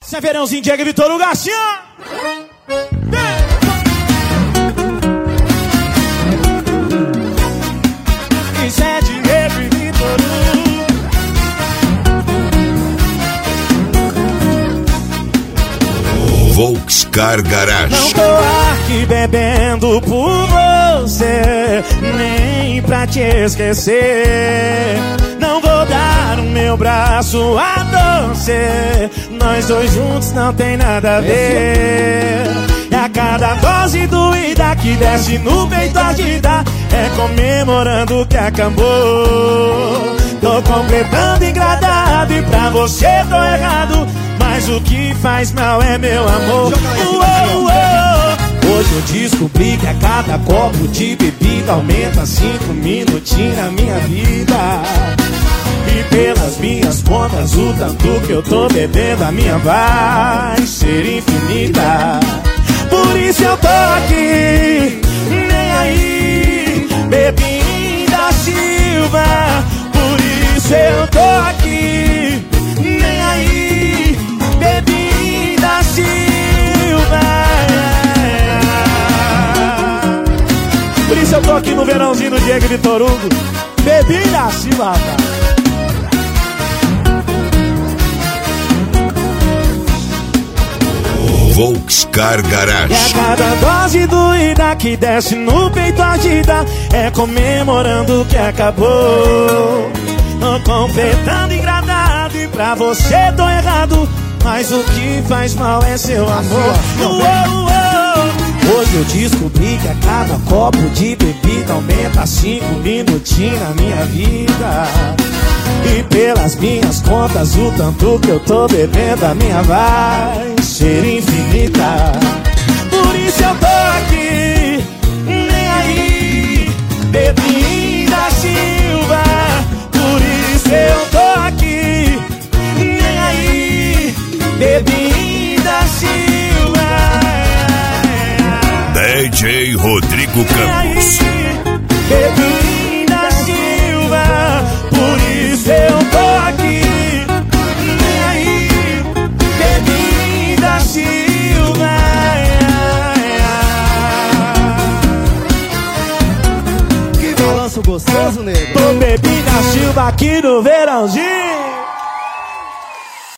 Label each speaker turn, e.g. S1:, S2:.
S1: Isso é verãozinho, Diego Vitor Hugo, assim, ó. Isso é Diego e Vitor
S2: Hugo. Volkscar Garage.
S1: Não tô aqui bebendo por você, nem pra te esquecer. Não vou dar o meu braço a você, nós dois juntos não tem nada a ver. É a cada dose doída que desce no peito agita, é comemorando que acabou. Tô completando engradado e pra você tô errado, mas o que faz mal é meu amor. Hoje eu descobri que a cada copo de bebida aumenta 5 minutinhos na minha vida. E pelas minhas contas, o tanto que eu tô bebendo, a minha vai ser infinita. Por isso eu tô aqui, nem aí, bebida Silva. Por isso eu tô aqui, nem aí, bebida Silva. Por isso eu tô aqui no verãozinho do Diego Vitor Hugo, bebida Silva.
S2: Volkscar Garage.
S1: E a cada dose doída que desce no peito agita, é comemorando que acabou. Tô completando engradado e pra você tô errado, mas o que faz mal é seu amor. Hoje eu descobri que a cada copo de bebida aumenta 5 minutinhos na minha vida. E pelas minhas contas, o tanto que eu tô bebendo, a minha vai ser infinita. Por isso eu tô aqui, nem aí, bebida Silva. Por isso eu tô aqui, nem aí, bebida Silva.
S2: DJ Rodrigo Campos.
S1: Bebida Silva. Por isso eu tô aqui, nem aí, bebida Silva.
S3: Que balanço gostoso, nego.
S1: Tô bebida Silva aqui no verãozinho.